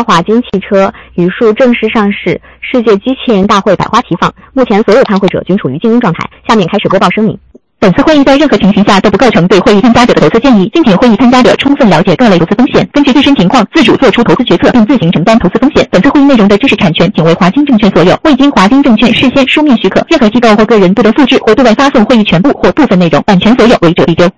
家华金汽车语数正式上市，世界机器人大会百花齐放，目前所有参会者均处于静音状态。下面开始播报声明。本次会议在任何情形下都不构成对会议参加者的投资建议，敬请会议参加者充分了解各类投资风险，根据自身情况自主做出投资决策，并自行承担投资风险。本次会议内容的知识产权仅为华金证券所有，未经华金证券事先书面许可，任何机构或个人不得复制或对外发送会议全部或部分内容，版权所有，违者必丢。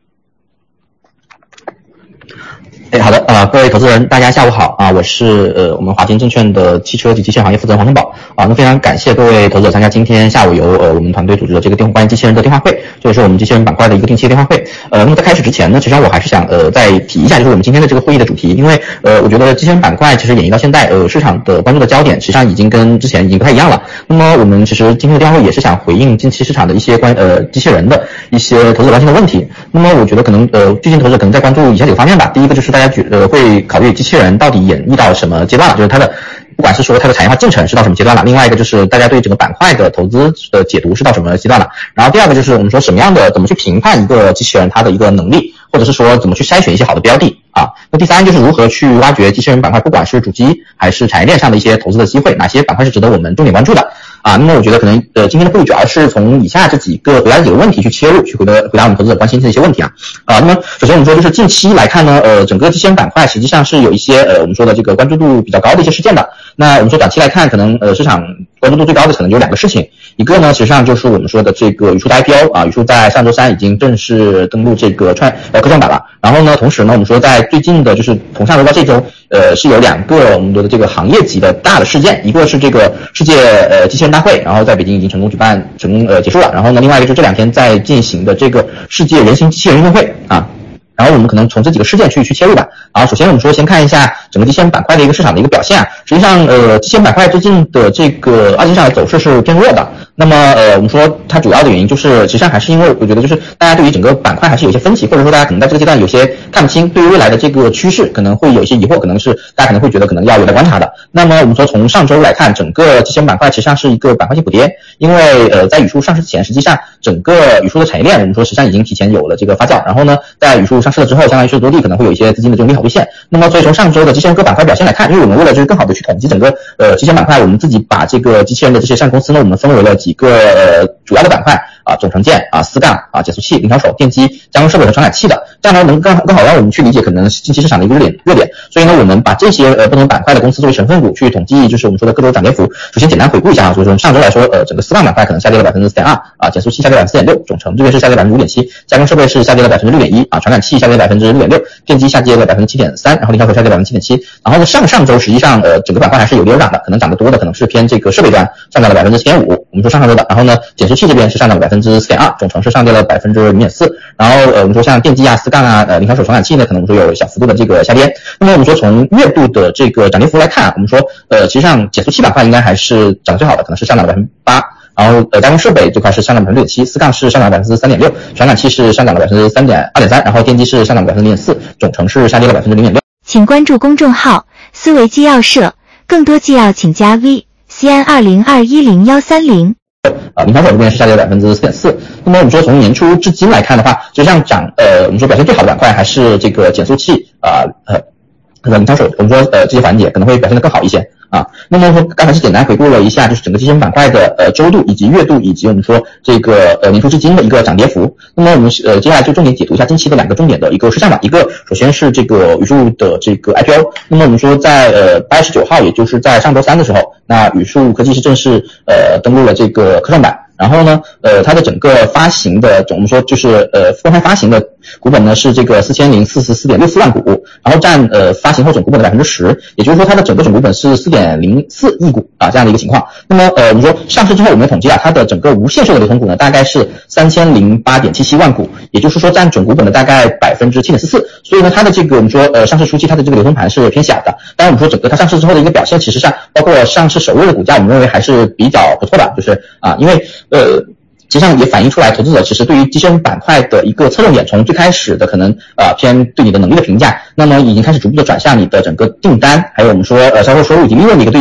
好的各位投资人大家下午好我是我们华金证券的汽车及机械行业负责人黄成宝那非常感谢各位投资者参加今天下午由我们团队组织的这个关于机器人的电话会，这也是我们机器人板块的一个定期的电话会。那么在开始之前呢，其实我还是想再提一下，就是我们今天的这个会议的主题，因为我觉得机器人板块其实演绎到现在市场的关注的焦点实际上已经跟之前已经不太一样了。那么我们其实今天的电话会也是想回应近期市场的一些机器人的一些投资者关心的问题。那么我觉得可能最近投资者可能在关注以下几个方面吧。第一个就是大家会考虑机器人到底演绎到什么阶段了，就是它的不管是说它的产业化进程是到什么阶段了，另外一个就是大家对整个板块的投资的解读是到什么阶段了，然后第二个就是我们说怎么去评判一个机器人它的一个能力，或者是说怎么去筛选一些好的标的那第三就是如何去挖掘机器人板块，不管是主机还是产业链上的一些投资的机会，哪些板块是值得我们重点关注的那么我觉得可能今天的会议主要是从以下这几个回答几个问题去切入，去回答我们投资者关心的一些问题那么首先我们说就是近期来看呢整个机器人板块实际上是有一些我们说的这个关注度比较高的一些事件的。那我们说短期来看，可能市场关注度最高的可能有两个事情，一个呢实际上就是我们说的这个语数的 IPO语数在上周三已经正式登陆这个科创板了。然后呢同时呢我们说在最近的就是从上周到这周是有两个我们的这个行业级的大的事件，一个是这个世界机器人大会，然后在北京已经成功结束了。然后呢另外一个就是这两天在进行的这个世界人形机器人运动会然后我们可能从这几个事件去切入吧。首先我们说先看一下整个机器人板块的一个市场的一个表现实际上机器人板块最近的这个二级市场的走势是偏弱的。那么我们说它主要的原因就是实际上还是因为我觉得就是大家对于整个板块还是有一些分歧，或者说大家可能在这个阶段有些看不清，对于未来的这个趋势可能会有一些疑惑，可能是大家可能会觉得可能要有待观察的。那么我们说从上周来看，整个机器人板块实际上是一个板块性补跌，因为在语数上市前，实际上整个语数的产业链我们说实际上已经提前有了这个发酵，然后呢在语数上市了之后，相当于是多地可能会有一些资金的这种利好兑现。那么所以从上周的机器人各板块表现来看，因为我们为了就是更好的去统计整个机器人板块，我们自己把这个机器人的这些上市公司呢，我们分为了几个主要的板块总成件丝杠减速器、零调手、电机、加工设备和传感器的，这样呢能更好让我们去理解可能近期市场的一个热点。所以呢我们把这些不同板块的公司作为成分股去统计，就是我们说的各周涨跌幅。首先简单回顾一下所以说上周来说整个丝杠板块可能下跌了 4.2% 减速器下跌了 4.6%， 总成这边是下跌了 5.7%， 加工设备是下跌了 6.1%传感器下跌了 6.6%， 电机下跌了 7.3%， 然后零调手下跌了 7.7%。 然后呢上周实际上整个板块还是有跌有涨的，可能涨得多的可能是偏这个设备端上涨了 4.5%， 我们说上周的。然后呢减速器这边是上涨了 4.2%， 总成是上跌了 0.4%。 然后我们说像电机丝杠零调手传感器呢可能我们说有小幅度的这个下跌。那么我们说从月度的这个涨跌幅来看我们说其实上减速器板块应该还是涨得最好的，可能是上涨了 8%。然后加工设备这块是上涨了 6.7%， 丝杠是上涨了 3.6%， 传感器是上涨了 2.3%， 然后电机是上涨了 0.4%， 总成是下跌了 0.6%。 请关注公众号思维纪要社，更多纪要请加 VCN20210130。 零调手这边是下跌了 4.4%。 那么我们说从年初至今来看的话，实际上我们说表现最好的板块还是这个减速器零调手，我们说这些环节可能会表现得更好一些那么说刚才是简单回顾了一下就是整个机器人板块的周度以及月度以及我们说这个年初至今的一个涨跌幅。那么我们接下来就重点解读一下近期的两个重点的一个事项吧。一个首先是这个语数的这个 IPO。那么我们说在8月19号也就是在上周三的时候，那语数科技是正式登陆了这个科创板。然后呢它的整个发行的我们说就是公开发行的股本呢是这个4044.64万股，然后占发行后总股本的 10%， 也就是说它的整个总股本是 4.04 亿股这样的一个情况。那么我们说上市之后我们统计它的整个无限售的流通股呢大概是 3008.77 万股，也就是说占总股本的大概 7.44%。 所以呢它的这个我们说上市初期它的这个流通盘是偏小的。当然我们说整个它上市之后的一个表现，其实上包括上市首日的股价我们认为还是比较不错的，就是因为实际上也反映出来投资者其实对于机器人板块的一个侧重点，从最开始的可能偏对你的能力的评价，那么已经开始逐步的转向你的整个订单，还有我们说销售收入以及利润的一个兑现。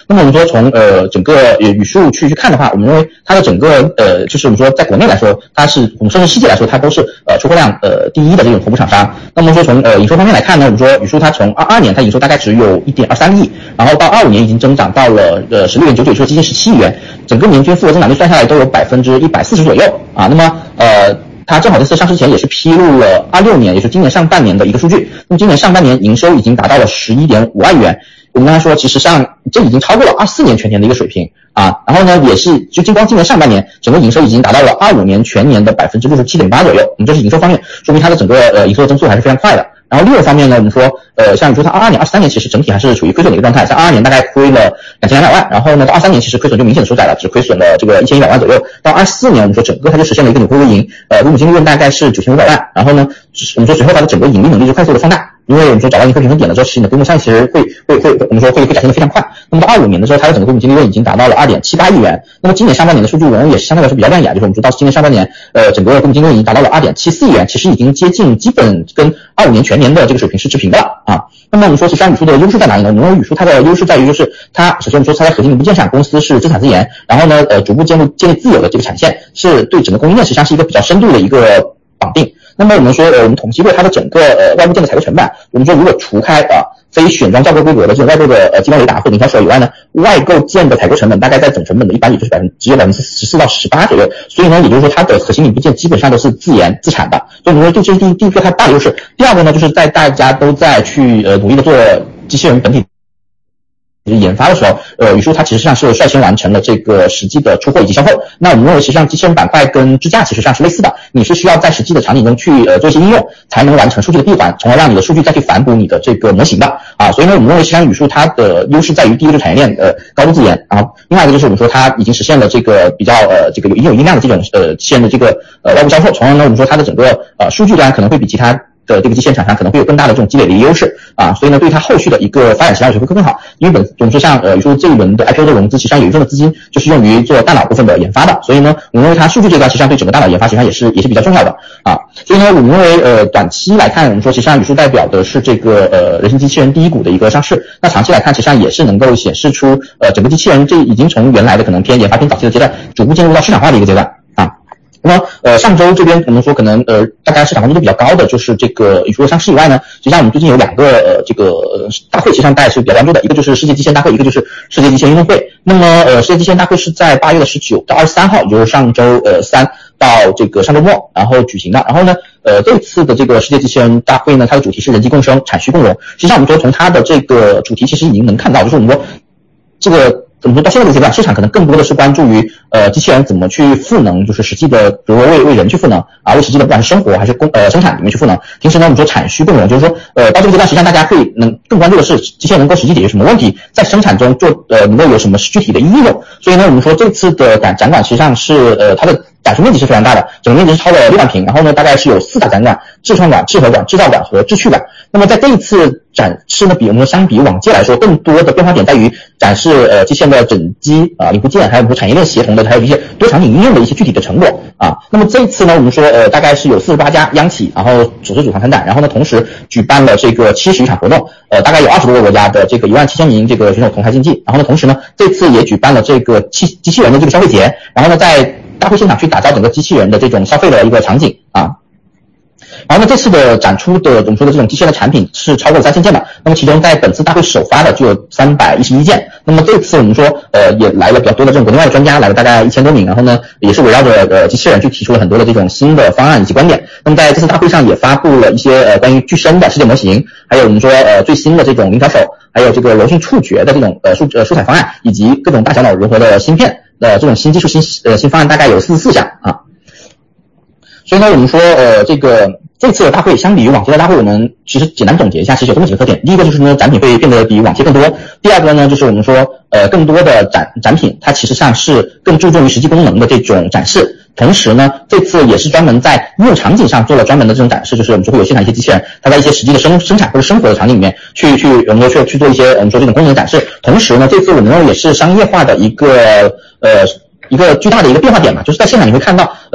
那么我们说从整个语数去看的话，我们认为它的整个就是我们说在国内来说，它是我们甚至世界来说，它都是出货量第一的这种头部厂商。那么说从营收方面来看呢，我们说语数它从22年它营收大概只有 1.23 亿，然后到25年已经增长到了16.99，也就是接近17亿元，整个年均复合增长率算下来都有140%左右啊。那么它正好这次上市前也是披露了26年，也是今年上半年的一个数据。那么今年上半年营收已经达到了11.5万亿元。我们刚才说，其实上这已经超过了24年全年的一个水平啊。然后呢，也是就光今年上半年，整个营收已经达到了25年全年的 67.8% 左右。我们这是营收方面，说明它的整个营收的增速还是非常快的。然后利润方面呢，我们说像你说它22年、23年其实整体还是处于亏损的一个状态，像22年大概亏了2200万，然后呢到23年其实亏损就明显的收窄了，只亏损了这个1100万左右。到24年我们说整个它就实现了一个扭亏为盈，股净利润大概是9500万，然后呢我们说随后它的整个盈利能力就快速的放大。因为我们说找到盈亏平衡点的时候，其实你的规模效应其实会我们说会展现的非常快。那么到25年的时候，它的整个股净利润已经达到了 2.78 亿元。那么今年上半年的数据我们也是相对来说比较亮眼，就是我们说到今年上半年整个股净利润已经达到了 2.74 亿元，其实已经接近基本跟25年全年的这个水平是持平的了啊。那么我们说其实语数的优势在哪里呢？我们认为语数它的优势在于就是它首先我们说它在核心零部件上公司是自产自研，然后呢逐步建立自有的这个产线，是对整个供应链实际上是一个比较深度的一个绑定。那么我们说我们统计过它的整个外部件的采购成本，我们说如果除开非选装校购规格的这种外购的激光雷达或者零条手以外呢，外购件的采购成本大概在总成本的一般也就是只有14%到18%左右。所以呢，也就是说它的核心零部件基本上都是自研自产的。所以我们说这是第一个它大的优势。第二个呢，就是在大家都在去努力的做机器人本体研发的时候，语数它其实上是率先完成了这个实际的出货以及销售。那我们认为实际上机器人板块跟支架其实上是类似的，你是需要在实际的场景中去做一些应用，才能完成数据的闭环，从而让你的数据再去反哺你的这个模型的啊。所以呢，我们认为实际上语数它的优势在于第一个产业链高度自研，然后另外一个就是我们说它已经实现了这个比较这个已经有音量的这种机器人的这个外部销售，从而呢我们说它的整个数据端可能会比其他的这个机器人厂商可能会有更大的这种积累的一个优势啊，所以呢，对它后续的一个发展实际上也会更好。因为我们说像语数这一轮的 IPO 的融资，实际上有一部分的资金就是用于做大脑部分的研发的，所以呢，我们认为它数据这段实际上对整个大脑研发实际上也是比较重要的啊。所以呢，我们认为短期来看，我们说实际上语数代表的是这个人形机器人第一股的一个上市，那长期来看，实际上也是能够显示出整个机器人这已经从原来的可能偏研发偏早期的阶段，逐步进入到市场化的一个阶段啊。那么上周这边我们说可能大家市场关注度比较高的就是这个语数的上市以外呢，实际上我们最近有两个这个大会，实际上大家是比较关注的，一个就是世界机器人大会，一个就是世界机器人运动会。那么世界机器人大会是在8月19到23号，也就是上周3到这个上周末然后举行的。然后呢这次的这个世界机器人大会呢，它的主题是人机共生，产虚共融。实际上我们说从它的这个主题其实已经能看到，就是我们说这个我们说到现在这个阶段，市场可能更多的是关注于机器人怎么去赋能，就是实际的，比如说为人去赋能啊，为实际的不管是生活还是生产里面去赋能。平时呢，我们说产虚共融，就是说到这个阶段，实际上大家会更关注的是机器人能够实际解决什么问题，在生产中做能够有什么具体的应用。所以呢，我们说这次的展馆实际上是它的展出面积是非常大的，整个面积是超了6万平，然后呢大概是有4大展馆：智创馆、智核馆、制造馆和智趣馆。那么在这一次展示呢，比我们相比往届来说，更多的变化点在于展示机器人的整机零部件，还有我们说产业链协同的，还有一些多场景应用的一些具体的成果啊。那么这一次呢，我们说大概是有48家央企，然后组织主创参展，然后呢同时举办了这个70余场活动，大概有20多个国家的这个17000名这个选手同台竞技。然后呢同时呢这次也举办了这个机器人的这个消费节，然后呢在大会现场去打造整个机器人的这种消费的一个场景啊。然后呢，这次的展出的我们说的这种机器人的产品是超过3000件的，那么其中在本次大会首发的就有311件。那么这次我们说也来了比较多的这种国内外的专家，来了大概1000多名，然后呢也是围绕着机器人去提出了很多的这种新的方案以及观点。那么在这次大会上也发布了一些关于具身的世界模型，还有我们说最新的这种零条手，还有这个柔性触觉的这种蔬菜方案，以及各种大小脑融合的芯片这种新技术新方案，大概有44项啊。所以呢，我们说这次的大会相比于往届的大会，我们其实简单总结一下，其实有这么几个特点。第一个就是呢，展品会变得比往届更多。第二个呢，就是我们说更多的展品它其实上是更注重于实际功能的这种展示。同时呢，这次也是专门在应用场景上做了专门的这种展示，就是我们就会有现场一些机器人，它在一些实际的生产或者生活的场景里面去我们说去做一些我们说这种功能展示。同时呢，这次我们认为也是商业化的一个巨大的一个变化点嘛，就是在现场你会看到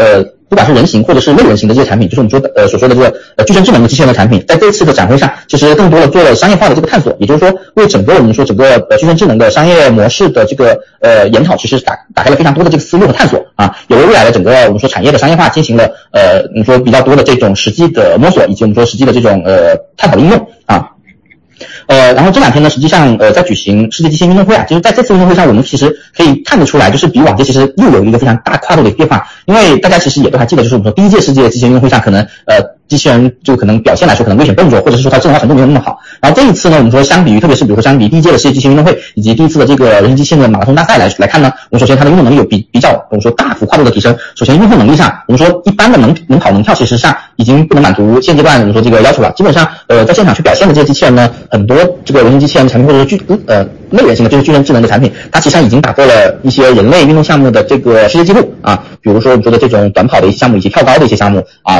不管是人形或者是类人形的这些产品，就是我们所说的这个具身智能的机器人的产品，在这一次的展会上，其实更多的做了商业化的这个探索，也就是说，为整个我们说整个具身智能的商业模式的这个研讨，其实打开了非常多的这个思路和探索啊，也为未来的整个我们说产业的商业化进行了你说比较多的这种实际的摸索，以及我们说实际的这种探讨的应用啊。然后这两天呢，实际上在举行世界机器人运动会啊，就是在这次运动会上，我们其实可以看得出来，就是比往届其实又有一个非常大跨度的变化。因为大家其实也都还记得，就是我们说第一届世界机器人运动会上，可能机器人就可能表现来说可能危险笨拙，或者是说它智能化程度没有那么好。然后这一次呢，我们说相比于，特别是比如说相比第一届的世界机器人运动会以及第一次的这个人形机器人的马拉松大赛来看呢，我们首先它的运动能力有比较我们说大幅跨度的提升。首先运动能力上，我们说一般的能跑能跳，其实上已经不能满足现阶段我们说这个要求了。基本上在现场去表现的这些机器人呢，很多这个人形机器人产品或者是类人型的这些具身智能的产品，它其实上已经打破了一些人类运动项目的这个世界纪录啊，比如说我们说的这种短跑的一些项目以及跳高的一些项目啊，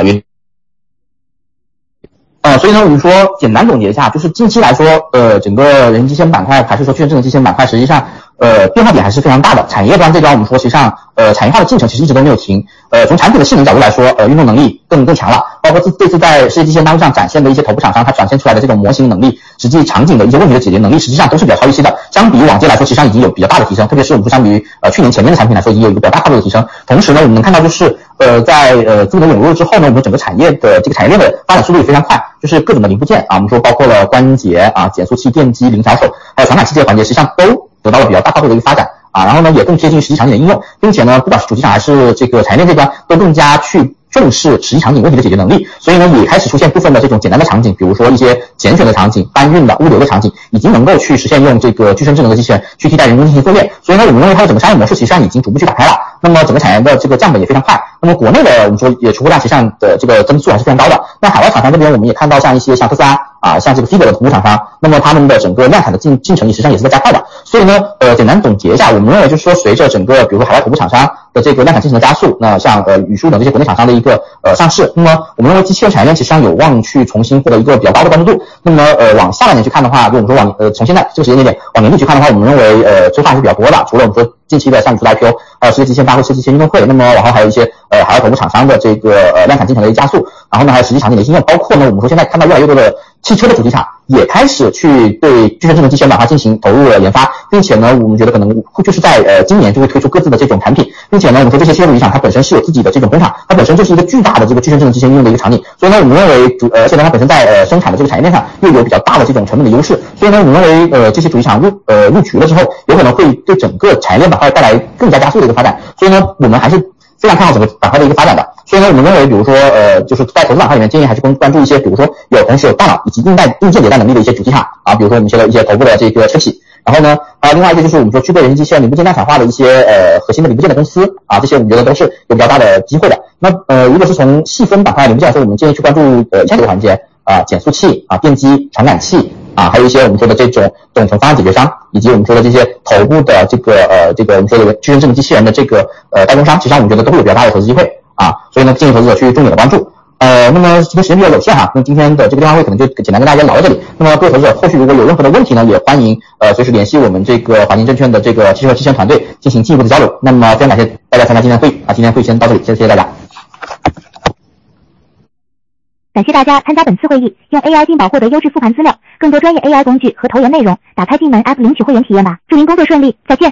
所以呢，我们说简单总结一下，就是近期来说，整个人形机器人板块还是说具身智能机器人板块，实际上变化点还是非常大的。产业端这边我们说，实际上产业化的进程其实一直都没有停。从产品的性能角度来说，运动能力更强了，包括这次在世界机器人大会上展现的一些头部厂商，它展现出来的这种模型能力、实际场景的一些问题的解决能力，实际上都是比较超预期的。相比于往届来说，实际上已经有比较大的提升，特别是我们说相比于去年前面的产品来说，已经有一个比较大跨度的提升。同时呢，我们能看到就是在资本的涌入之后呢，我们整个产业的这个产业链的发展速度也非常快，就是各种的零部件啊，我们说包括了关节啊、减速器、电机、零小手，还有传感器这些环节，实际上都得到了比较大跨度的一个发展啊。然后呢，也更贴近实际场景的应用，并且呢，不管是主机厂还是这个产业链这端，都更加去重视实际场景问题的解决能力，所以呢，也开始出现部分的这种简单的场景，比如说一些拣选的场景、搬运的、物流的场景，已经能够去实现用这个具身智能的机器人去替代人工进行作业。所以呢，我们认为它的整个商业模式实际上已经逐步去打开了。那么整个产业的这个降本也非常快。那么国内的我们说也出货量实际上的这个增速还是非常高的。那海外厂商这边我们也看到像一些像特斯拉啊，像这个 Fiber 的同步厂商，那么他们的整个量产的进程实际上也是在加快的。所以呢，简单总结一下，我们认为就是说，随着整个比如说海外头部厂商的这个量产进程的加速，那像宇树等这些国内厂商的一个上市，那么我们认为机器人产业链实际上有望去重新获得一个比较高的关注度。那么往下半年去看的话，就我们说从现在这个时间点往年底去看的话，我们认为催化还是比较多的。除了我们说近期的像宇树的 IPO， 还有世界机器人大会、世界机器人运动会，那么然后还有一些海外头部厂商的这个量产进程的一个加速，然后呢还有实际场景的应用，包括呢我们说现在看到越来越多的汽车的主机厂也开始去对具身智能机器人板块进行投入了研发，并且呢我们觉得可能就是在今年就会推出各自的这种产品，并且呢我们说这些汽车主机厂它本身是有自己的这种工厂，它本身就是一个巨大的这个具身智能机器人应用的一个场景，所以呢我们认为而且呢它本身在生产的这个产业链上又有比较大的这种成本的优势，所以呢我们认为这些主机厂入局了之后，有可能会对整个产业链板块带来更加加速的一个发展，所以呢我们还是非常看好整个板块的一个发展的。所以呢我们认为比如说就是在投资板块里面建议还是关注一些比如说同时有大脑以及硬件迭代能力的一些主机厂啊，比如说我们一些头部的这个车企，然后呢另外一个就是我们说具备人形机器人零部件量产化的一些核心的零部件的公司啊，这些我们觉得都是有比较大的机会的。那如果是从细分板块零部件来说，我们建议去关注以下几个环节啊，减速器啊、电机、传感器啊，还有一些我们说的这种总成方案解决商，以及我们说的这些头部的这个我们说的具身智能机器人的这个代工商，实际上我们觉得都会有比较大的投资机会啊，所以呢建议投资者去重点的关注。那么今天时间比较有限哈，那今天的这个电话会可能就简单跟大家聊到这里。那么各位投资者后续如果有任何的问题呢，也欢迎随时联系我们这个华金证券的这个汽车机器人团队进行进一步的交流。那么非常感谢大家参加今天的会议啊，今天会议先到这里，谢谢大家。 感谢大家参加本次会议，用 AI 进宝获得优质复盘资料，更多专业 AI 工具和投研内容，打开进门 App 领取会员体验吧。祝您工作顺利，再见。